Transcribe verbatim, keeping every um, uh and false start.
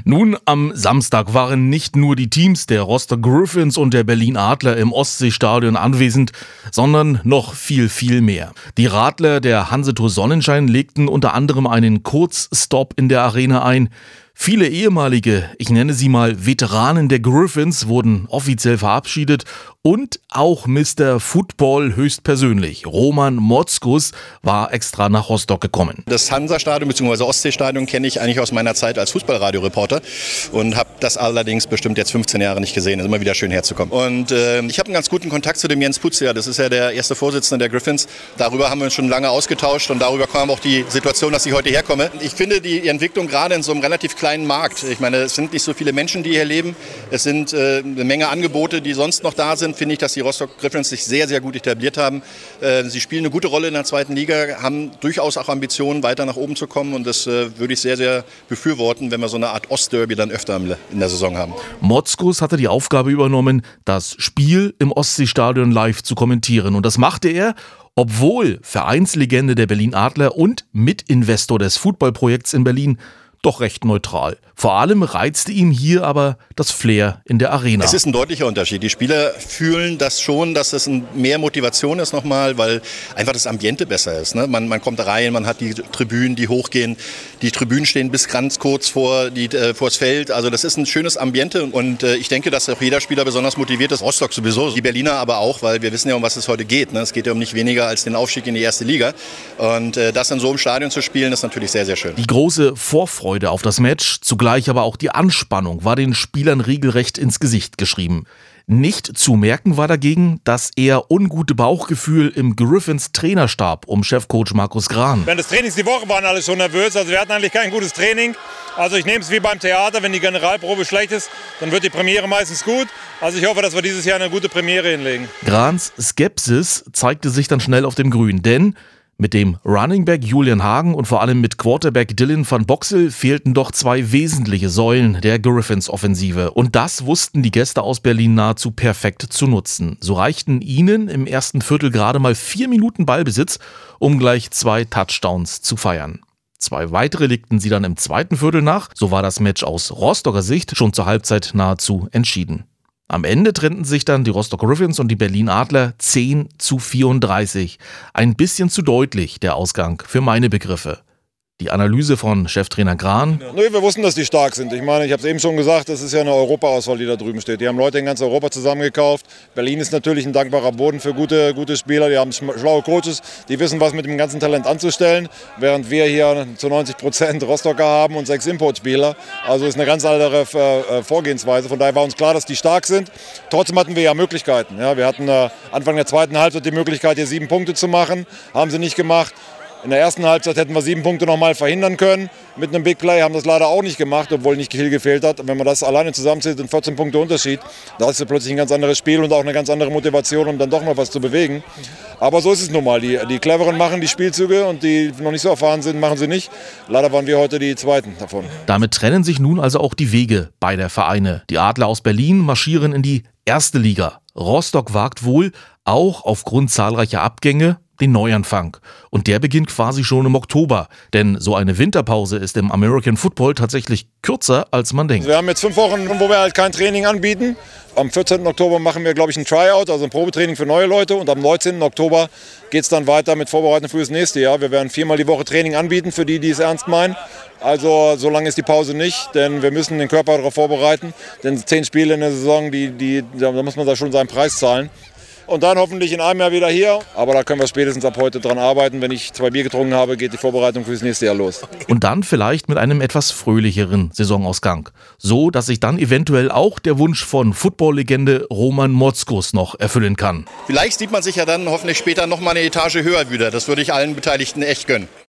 Nun, am Samstag waren nicht nur die Teams der Rostock Griffins und der Berlin Adler im Ostseestadion anwesend, sondern noch viel, viel mehr. Die Radler der Hansetour Sonnenschein legten unter anderem einen Kurzstopp in der Arena ein. Viele ehemalige, ich nenne sie mal Veteranen der Griffins, wurden offiziell verabschiedet und auch Mister Football höchstpersönlich, Roman Motzkus, war extra nach Rostock gekommen. Das Hansa-Stadion bzw. Ostseestadion kenne ich eigentlich aus meiner Zeit als Fußballradioreporter und habe das allerdings bestimmt jetzt fünfzehn Jahre nicht gesehen. Es ist immer wieder schön herzukommen. Und äh, ich habe einen ganz guten Kontakt zu dem Jens Putzia, das ist ja der erste Vorsitzende der Griffins. Darüber haben wir uns schon lange ausgetauscht und darüber kam auch die Situation, dass ich heute herkomme. Ich finde die Entwicklung gerade in so einem relativ kleinen Markt. Ich meine, es sind nicht so viele Menschen, die hier leben. Es sind äh, eine Menge Angebote, die sonst noch da sind. Finde ich, dass die Rostock Griffins sich sehr, sehr gut etabliert haben. Äh, sie spielen eine gute Rolle in der zweiten Liga, haben durchaus auch Ambitionen, weiter nach oben zu kommen. Und das äh, würde ich sehr, sehr befürworten, wenn wir so eine Art Ostderby dann öfter in der Saison haben. Motzkus hatte die Aufgabe übernommen, das Spiel im Ostseestadion live zu kommentieren. Und das machte er, obwohl Vereinslegende der Berlin Adler und Mitinvestor des Footballprojekts in Berlin doch recht neutral. Vor allem reizte ihm hier aber das Flair in der Arena. Es ist ein deutlicher Unterschied. Die Spieler fühlen das schon, dass es ein mehr Motivation ist nochmal, weil einfach das Ambiente besser ist. Ne? Man, man kommt rein, man hat die Tribünen, die hochgehen. Die Tribünen stehen bis ganz kurz vor die, äh, vors Feld. Also das ist ein schönes Ambiente und äh, ich denke, dass auch jeder Spieler besonders motiviert ist. Rostock sowieso, die Berliner aber auch, weil wir wissen ja, um was es heute geht. Ne? Es geht ja um nicht weniger als den Aufstieg in die erste Liga. Und äh, das in so einem Stadion zu spielen, ist natürlich sehr, sehr schön. Die große Vorfreude auf das Match, zugleich aber auch die Anspannung, war den Spielern regelrecht ins Gesicht geschrieben. Nicht zu merken war dagegen das eher ungute Bauchgefühl im Griffins Trainerstab um Chefcoach Markus Grahn. Während des Trainings die Woche waren alle schon nervös, also wir hatten eigentlich kein gutes Training. Also ich nehme es wie beim Theater, wenn die Generalprobe schlecht ist, dann wird die Premiere meistens gut. Also ich hoffe, dass wir dieses Jahr eine gute Premiere hinlegen. Grahns Skepsis zeigte sich dann schnell auf dem Grün, denn mit dem Running Back Julian Hagen und vor allem mit Quarterback Dylan van Boxel fehlten doch zwei wesentliche Säulen der Griffins-Offensive. Und das wussten die Gäste aus Berlin nahezu perfekt zu nutzen. So reichten ihnen im ersten Viertel gerade mal vier Minuten Ballbesitz, um gleich zwei Touchdowns zu feiern. Zwei weitere legten sie dann im zweiten Viertel nach. So war das Match aus Rostocker Sicht schon zur Halbzeit nahezu entschieden. Am Ende trennten sich dann die Rostock Griffins und die Berlin Adler zehn zu vierunddreißig. Ein bisschen zu deutlich der Ausgang für meine Begriffe. Die Analyse von Cheftrainer Grahn. Ja, nee, wir wussten, dass die stark sind. Ich meine, ich habe es eben schon gesagt, das ist ja eine Europa-Auswahl, die da drüben steht. Die haben Leute in ganz Europa zusammengekauft. Berlin ist natürlich ein dankbarer Boden für gute, gute Spieler. Die haben schlaue Coaches, die wissen, was mit dem ganzen Talent anzustellen. Während wir hier zu neunzig Prozent Rostocker haben und sechs Importspieler. Also ist eine ganz andere äh, Vorgehensweise. Von daher war uns klar, dass die stark sind. Trotzdem hatten wir ja Möglichkeiten. Ja, wir hatten äh, Anfang der zweiten Halbzeit die Möglichkeit, hier sieben Punkte zu machen. Haben sie nicht gemacht. In der ersten Halbzeit hätten wir sieben Punkte noch mal verhindern können. Mit einem Big Play haben das leider auch nicht gemacht, obwohl nicht viel gefehlt hat. Und wenn man das alleine zusammenzählt, sind vierzehn Punkte Unterschied. Da ist ja plötzlich ein ganz anderes Spiel und auch eine ganz andere Motivation, um dann doch noch was zu bewegen. Aber so ist es nun mal. Die, die Cleveren machen die Spielzüge und die noch nicht so erfahren sind, machen sie nicht. Leider waren wir heute die Zweiten davon. Damit trennen sich nun also auch die Wege beider Vereine. Die Adler aus Berlin marschieren in die erste Liga. Rostock wagt wohl, auch aufgrund zahlreicher Abgänge, den Neuanfang. Und der beginnt quasi schon im Oktober. Denn so eine Winterpause ist im American Football tatsächlich kürzer, als man denkt. Wir haben jetzt fünf Wochen, wo wir halt kein Training anbieten. Am vierzehnten Oktober machen wir, glaube ich, ein Tryout, also ein Probetraining für neue Leute. Und am neunzehnten Oktober geht es dann weiter mit Vorbereitung für das nächste Jahr. Wir werden viermal die Woche Training anbieten für die, die es ernst meinen. Also so lange ist die Pause nicht, denn wir müssen den Körper darauf vorbereiten. Denn zehn Spiele in der Saison, die, die, da muss man da schon seinen Preis zahlen. Und dann hoffentlich in einem Jahr wieder hier. Aber da können wir spätestens ab heute dran arbeiten. Wenn ich zwei Bier getrunken habe, geht die Vorbereitung fürs nächste Jahr los. Und dann vielleicht mit einem etwas fröhlicheren Saisonausgang. So, dass sich dann eventuell auch der Wunsch von Football-Legende Roman Motzkus noch erfüllen kann. Vielleicht sieht man sich ja dann hoffentlich später noch mal eine Etage höher wieder. Das würde ich allen Beteiligten echt gönnen.